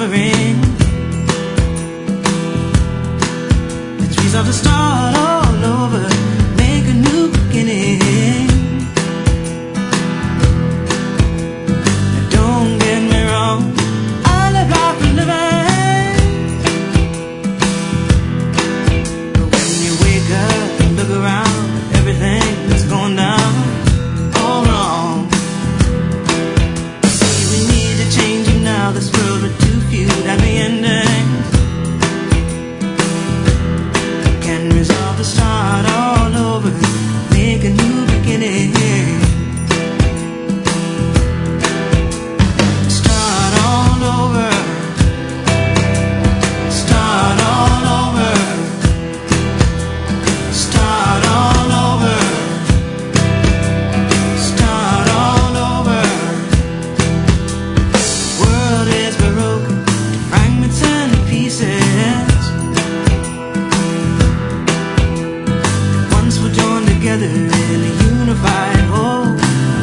gathering. Let's resolve to start all over, make a new beginning. Don't get me wrong, I love life and living. But when you wake up and look around, everything that's going down all wrong. See, we need to change it now. This world with too few happy endings. Can resolve to start all over, make a new beginning. Start all over, start all over, start all over, start all over. World is broken to fragments and pieces. Once we're joined together in a unified whole.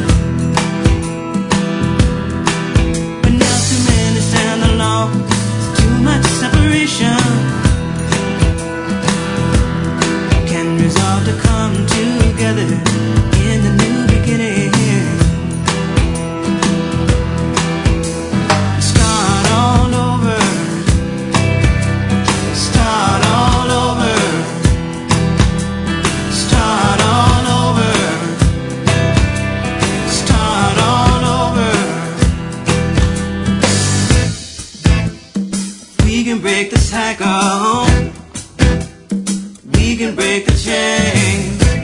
But now too many stand alone, there's too much separation. Can resolve to come together in the new beginning. Start all over, start all over, start all over, start all over. We can break the cycle, we can break the chain,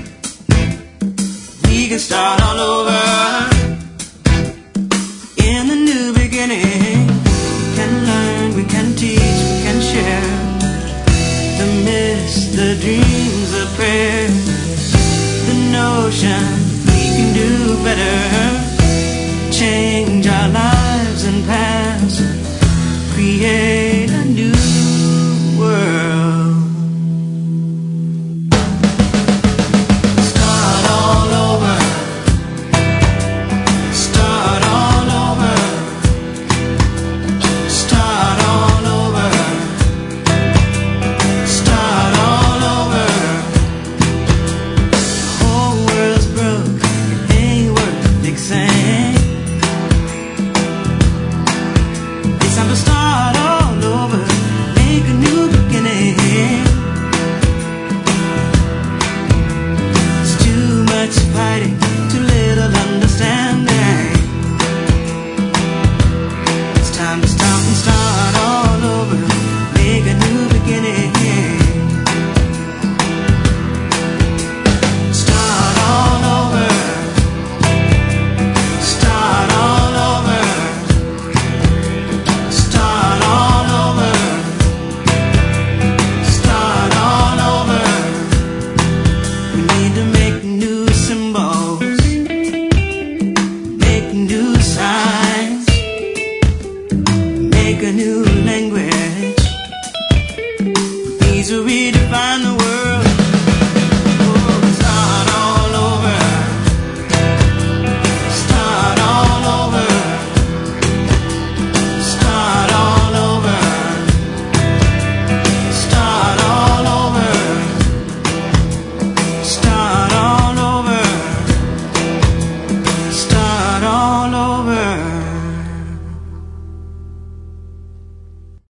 we can start all over in the new beginning. We can learn, we can teach, we can share the myths, the dreams, the prayers, the notion we can do better, change our lives and paths, create a new world. Start all over, start all over, start all over, start all over. The whole world's broke, it ain't worth fixing. It's time to start all over, make a new beginning. It's too much fighting, too little understanding. It's time to stop and start all over, make a new beginning. Start all over, start all over, start all over, start all over. We need to make new symbols, make new signs, make a new language. These will redefine the world.